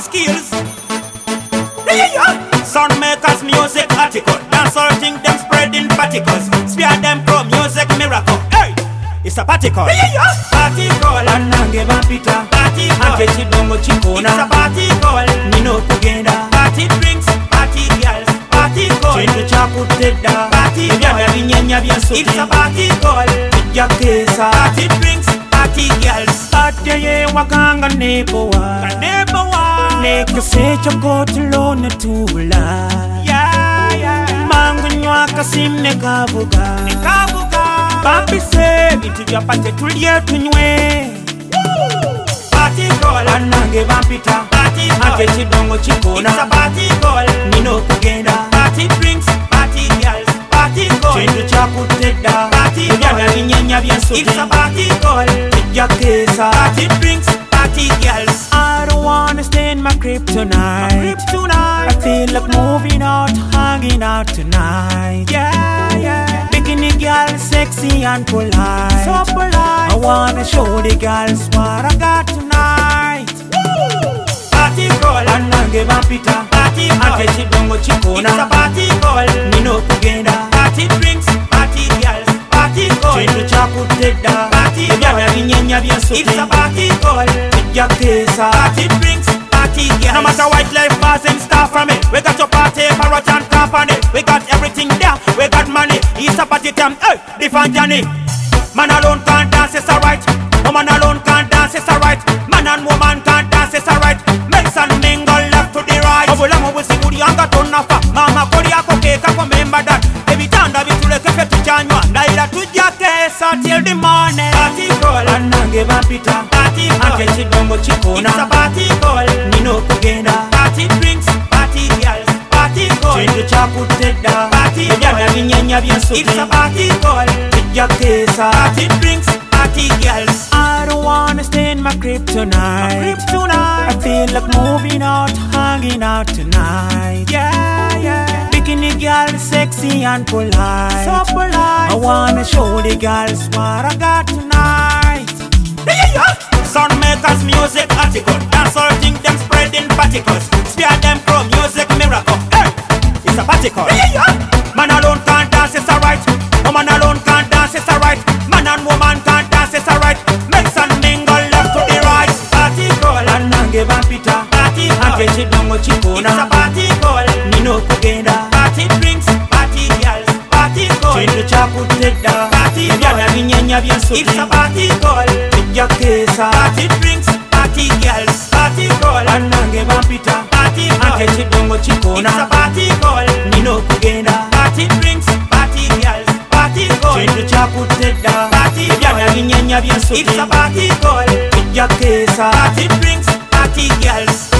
skills. Sound makers, music article. Dancehall thing, them spreading particles. Spear them pro music miracle. Hey, it's a particle. Particle. Anange bapita Particle. ate chidongo It's chikona a particle. nino kugenda Party drinks, party girls, particle. chintu chakutedda Particle. ebyana binyenya It's a byensuti particle. jakeesa Party drinks, party girls. ateye wakanga nepowa Never one. nekesecho kotulone tula mangu nywa kasimne kavuga Kabuga. bambise bintu byapate tulye tunywe Particle. anange bampita ate Particle. chidongo It's a chikona particle. nino kugenda Party drinks, party girls, particle. chintu chakutedda Particle. ebyana binyenya byensuti It's a particle. jakeesa Party drinks, party girls. I don't wanna stay in my crib tonight. Tonight. I feel like moving out, hanging out tonight. Yeah. Bikini girl, sexy and polite. So polite. I wanna show the girls what I got tonight. Particle. Anange bampita Particle. ate chidongo It's a chikona particle. nino kugenda Party drinks, party girls, particle. chintu chakutedda Particle. ebyana binyenya It's byensuti a particle. jakeesa Party drinks, party girls. No matter what life pass and start from it. We got your party, parrot and company. We got everything there. We got money. It's a party time. Hey, different journey. Man alone can't dance, it's alright. Woman alone can't dance, it's alright. Man and woman can't dance, it's alright. Mix and mingle left to the right. Obulamu busiguri anga tonafa. Mama kodi ako keka kwa member that. Every time that we tule kefe tuchanywa. Daila tujakesa till the morning. Particle. anange bampita ate Particle. chidongo It's a chikona particle. nino kugenda Party drinks, party girls, particle. chintu chakutedda Particle. ebyana binyenya byensuti It's a particle. jakeesa Party drinks, party girls. I don't wanna stay in my crib tonight. I feel like moving out, hanging out tonight. Yeah. Bikini girl, sexy and polite. So polite. I wanna show the girls what I got tonight. Sound makers, music article. Dancehall thing, them spreading particles. Spear them pro music miracle. Hey, it's a particle. Man alone can't dance, it's alright. Woman alone can't dance, it's alright. Man and woman can't dance, it's alright. Mix and mingle left to the right. Particle. Anange bampita ate Particle. chidongo It's a chikona particle. nino kugenda Party drinks, party girls, particle. chintu chakutedda Particle. ebyana binyenya byensuti It's a particle. jakeesa Party drinks, party girls, particle. anange bampita Particle. ate chidongo It's a chikona particle. nino kugenda Party drinks, party girls, particle. chintu chakutedda Particle. ebyana binyenya It's a byensuti particle. jakeesa Party drinks, party girls.